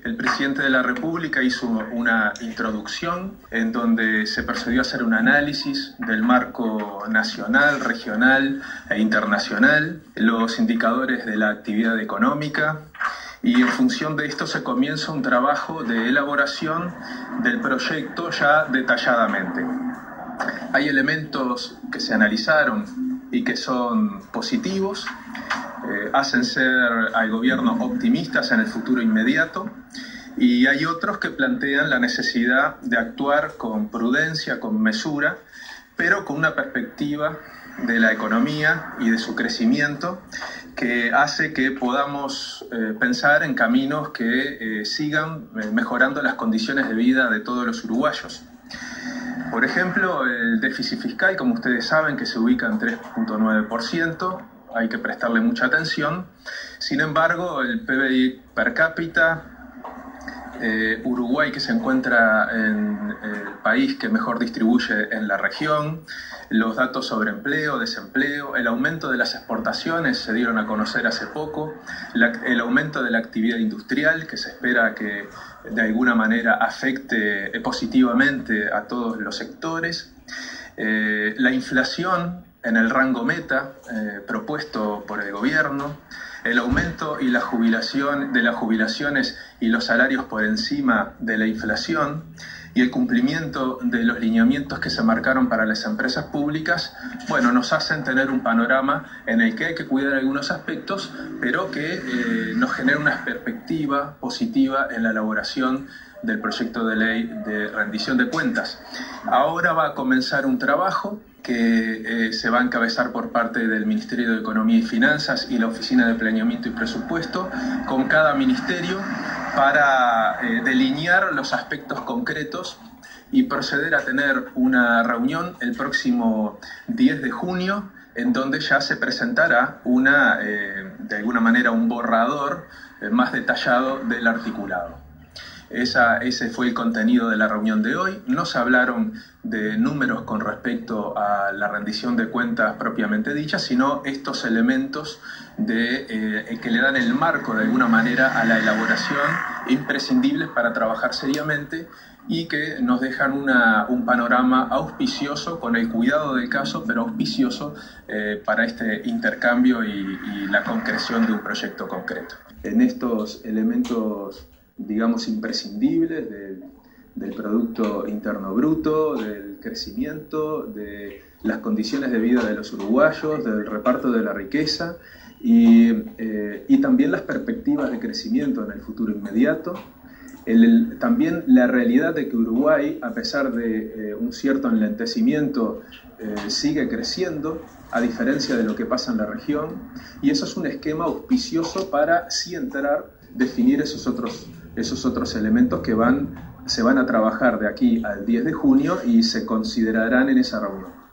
El presidente de la República hizo una introducción en donde se procedió a hacer un análisis del marco nacional, regional e internacional, los indicadores de la actividad económica, y en función de esto se comienza un trabajo de elaboración del proyecto ya detalladamente. Hay elementos que se analizaron y que son positivos, hacen ser al gobierno optimistas en el futuro inmediato, y hay otros que plantean la necesidad de actuar con prudencia, con mesura, pero con una perspectiva de la economía y de su crecimiento que hace que podamos pensar en caminos que sigan mejorando las condiciones de vida de todos los uruguayos. Por ejemplo, el déficit fiscal, como ustedes saben, que se ubica en 3,9%, hay que prestarle mucha atención. Sin embargo, el PBI per cápita, Uruguay, que se encuentra en el país que mejor distribuye en la región, los datos sobre empleo, desempleo, el aumento de las exportaciones se dieron a conocer hace poco, el aumento de la actividad industrial, que se espera que de alguna manera afecte positivamente a todos los sectores, la inflación en el rango meta propuesto por el gobierno, el aumento y la jubilación de las jubilaciones y los salarios por encima de la inflación, y el cumplimiento de los lineamientos que se marcaron para las empresas públicas, bueno, nos hacen tener un panorama en el que hay que cuidar algunos aspectos, pero que nos genera una perspectiva positiva en la elaboración del proyecto de ley de rendición de cuentas. Ahora va a comenzar un trabajo que se va a encabezar por parte del Ministerio de Economía y Finanzas y la Oficina de Planeamiento y Presupuesto, con cada ministerio, para delinear los aspectos concretos y proceder a tener una reunión el próximo 10 de junio, en donde ya se presentará de alguna manera un borrador más detallado del articulado. Ese fue el contenido de la reunión de hoy. No se hablaron de números con respecto a la rendición de cuentas propiamente dicha, sino estos elementos que le dan el marco de alguna manera a la elaboración, imprescindibles para trabajar seriamente, y que nos dejan un panorama auspicioso, con el cuidado del caso, pero auspicioso para este intercambio y la concreción de un proyecto concreto. En estos elementos, digamos, imprescindibles del Producto Interno Bruto, del crecimiento, de las condiciones de vida de los uruguayos, del reparto de la riqueza y también las perspectivas de crecimiento en el futuro inmediato. También la realidad de que Uruguay, a pesar de un cierto enlentecimiento, sigue creciendo, a diferencia de lo que pasa en la región, y eso es un esquema auspicioso para sí definir esos otros elementos que se van a trabajar de aquí al 10 de junio y se considerarán en esa reunión.